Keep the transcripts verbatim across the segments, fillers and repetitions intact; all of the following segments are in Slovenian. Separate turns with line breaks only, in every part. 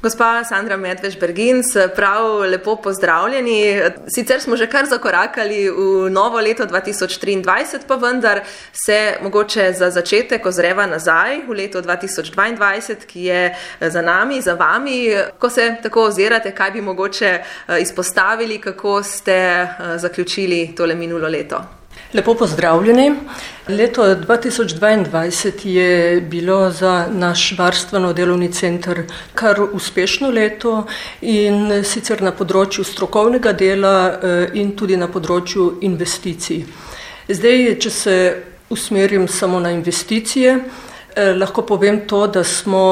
Gospa Sandra Medveš-Berginc, prav lepo pozdravljeni. Sicer smo že kar zakorakali v novo leto dva tisoč triindvajset, pa vendar se mogoče za začetek ozreva nazaj v leto dva tisoč dvaindvajset, ki je za nami, za vami. Ko se tako ozirate, kaj bi mogoče izpostavili, kako ste zaključili tole minulo leto?
Lepo pozdravljeni. Leto dva tisoč dvaindvajset je bilo za naš varstveno-delovni center kar uspešno leto in sicer na področju strokovnega dela in tudi na področju investicij. Zdaj, če se usmerim samo na investicije, lahko povem to, da smo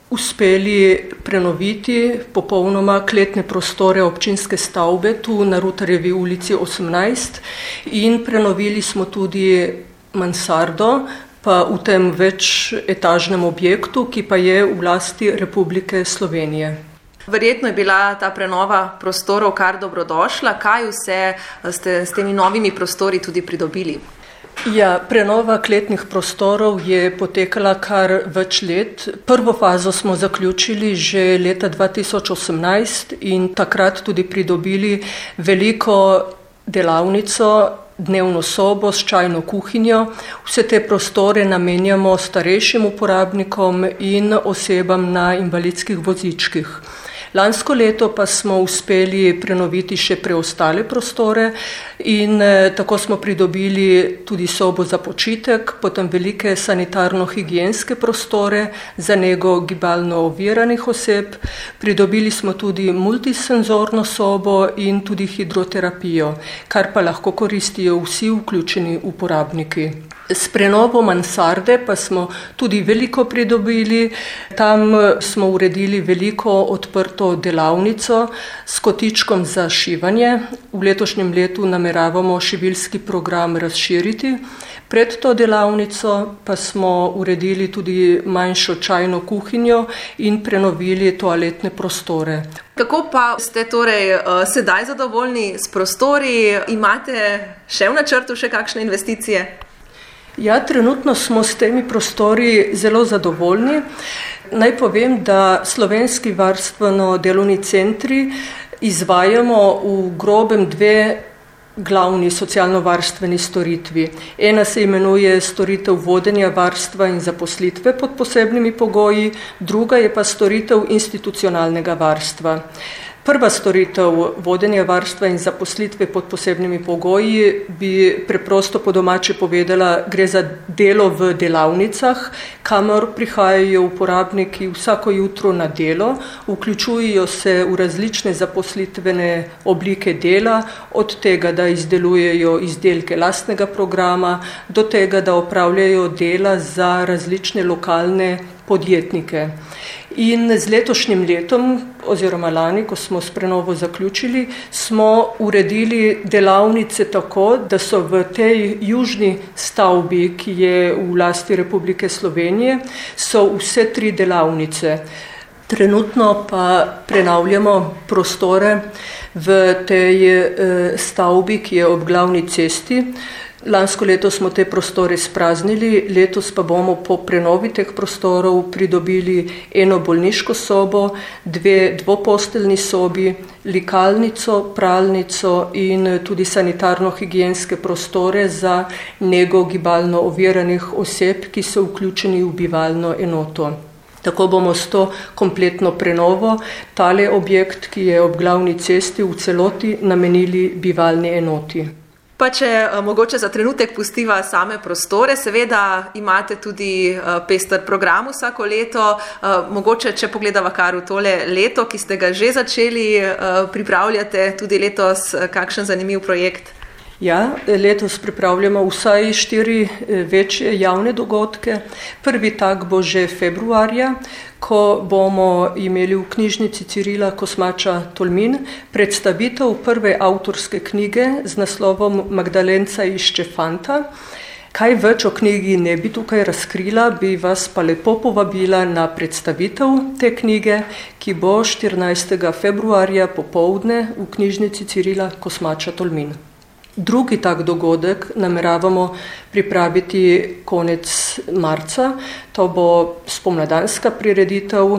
uspeli prenoviti popolnoma kletne prostore občinske stavbe tu na Rutarjevi ulici osemnajst in prenovili smo tudi mansardo, pa v tem večetažnem objektu, ki pa je v lasti Republike Slovenije.
Verjetno je bila ta prenova prostorov kar dobrodošla. Kaj vse ste s temi novimi prostori tudi pridobili?
Ja, prenova kletnih prostorov je potekala kar več let. Prvo fazo smo zaključili že leta dva tisoč osemnajst in takrat tudi pridobili veliko delavnico, dnevno sobo s čajno kuhinjo. Vse te prostore namenjamo starejšim uporabnikom in osebam na invalidskih vozičkih. Lansko leto pa smo uspeli prenoviti še preostale prostore in tako smo pridobili tudi sobo za počitek, potem velike sanitarno-higienske prostore za nego gibalno oviranih oseb. Pridobili smo tudi multisenzorno sobo in tudi hidroterapijo, kar pa lahko koristijo vsi vključeni uporabniki. S prenovo mansarde pa smo tudi veliko pridobili. Tam smo uredili veliko odprto delavnico s kotičkom za šivanje. V letošnjem letu nameravamo šivilski program razširiti. Pred to delavnico pa smo uredili tudi manjšo čajno kuhinjo in prenovili toaletne prostore.
Kako pa ste torej uh, sedaj zadovoljni s prostori? Imate še v načrtu še kakšne investicije?
Ja, trenutno smo s temi prostori zelo zadovoljni. Naj povem, da slovenski varstveno-delovni centri izvajamo v grobem dve glavni socialno-varstveni storitvi. Ena se imenuje storitev vodenja varstva in zaposlitve pod posebnimi pogoji, druga je pa storitev institucionalnega varstva. Prva storitev vodenja varstva in zaposlitve pod posebnimi pogoji bi preprosto po domače povedala, gre za delo v delavnicah, kamor prihajajo uporabniki vsako jutro na delo, vključujejo se v različne zaposlitvene oblike dela, od tega, da izdelujejo izdelke lastnega programa, do tega, da opravljajo dela za različne lokalne podjetnike. In z letošnjim letom, oziroma lani, ko smo s prenovo zaključili, smo uredili delavnice tako, da so v tej južni stavbi, ki je v lasti Republike Slovenije, so vse tri delavnice. Trenutno pa prenavljamo prostore v tej stavbi, ki je ob glavni cesti. Lansko leto smo te prostore spraznili, letos pa bomo po prenovi teh prostorov pridobili eno bolniško sobo, dve dvoposteljni sobi, likalnico, pralnico in tudi sanitarno-higienske prostore za nego gibalno oviranih oseb, ki so vključeni v bivalno enoto. Tako bomo s to kompletno prenovo tale objekt, ki je ob glavni cesti, v celoti namenili bivalni enoti.
Pa če mogoče za trenutek pustiva same prostore, seveda imate tudi pester program vsako leto. Mogoče, če pogledava kar v tole leto, ki ste ga že začeli, pripravljate tudi letos kakšen zanimiv projekt?
Ja, letos pripravljamo vsaj štiri večje javne dogodke. Prvi tak bo že februarja, ko bomo imeli v knjižnici Cirila Kosmača Tolmin predstavitev prve avtorske knjige z naslovom Magdalenca iz Ščefanta. Kaj več o knjigi ne bi tukaj razkrila, bi vas pa lepo povabila na predstavitev te knjige, ki bo štirinajstega februarja popoldne v knjižnici Cirila Kosmača Tolmin. Drugi tak dogodek nameravamo pripraviti konec marca. To bo spomladanska prireditev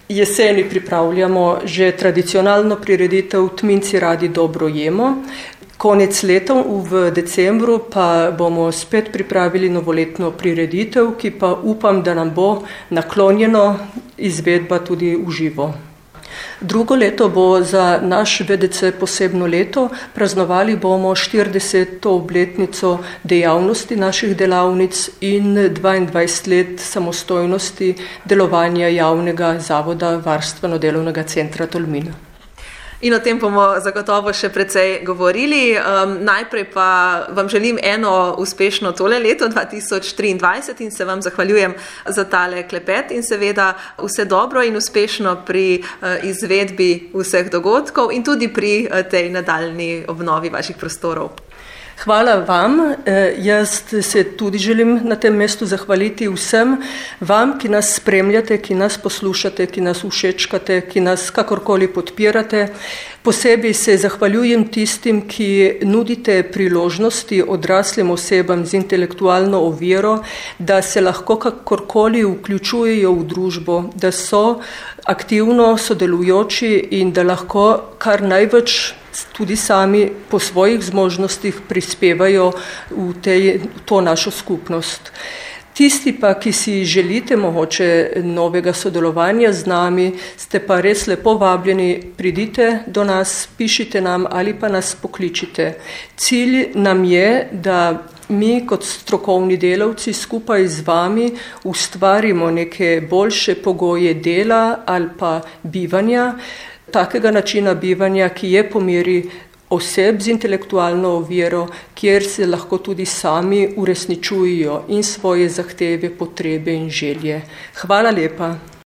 Jeseni pripravljamo že tradicionalno prireditev Tminci radi dobro jemo. Konec leta v decembru pa bomo spet pripravili novoletno prireditev, ki pa upam, da nam bo naklonjeno izvedba tudi v živo. Drugo leto bo za naš V D C posebno leto. Praznovali bomo štirideseto obletnico dejavnosti naših delavnic in dvaindvajset let samostojnosti delovanja javnega zavoda Varstveno-delovnega centra Tolmin.
In o tem bomo zagotovo še precej govorili. Um, najprej pa vam želim eno uspešno tole leto dva tisoč triindvajset in se vam zahvaljujem za tale klepet in seveda vse dobro in uspešno pri uh, izvedbi vseh dogodkov in tudi pri uh, tej nadaljni obnovi vaših prostorov.
Hvala vam. Jaz se tudi želim na tem mestu zahvaliti vsem vam, ki nas spremljate, ki nas poslušate, ki nas všečkate, ki nas kakorkoli podpirate. Posebej se zahvaljujem tistim, ki nudite priložnosti odraslim osebam z intelektualno oviro, da se lahko kakorkoli vključujejo v družbo, da so aktivno sodelujoči in da lahko kar največ tudi sami po svojih zmožnostih prispevajo v, tej, v to našo skupnost. Tisti pa, ki si želite mogoče novega sodelovanja z nami, ste pa res lepo vabljeni, pridite do nas, pišite nam ali pa nas pokličite. Cilj nam je, da mi kot strokovni delavci skupaj z vami ustvarimo neke boljše pogoje dela ali pa bivanja, takega načina bivanja, ki je po meri oseb z intelektualno oviro, kjer se lahko tudi sami uresničujejo in svoje zahteve, potrebe in želje. Hvala lepa.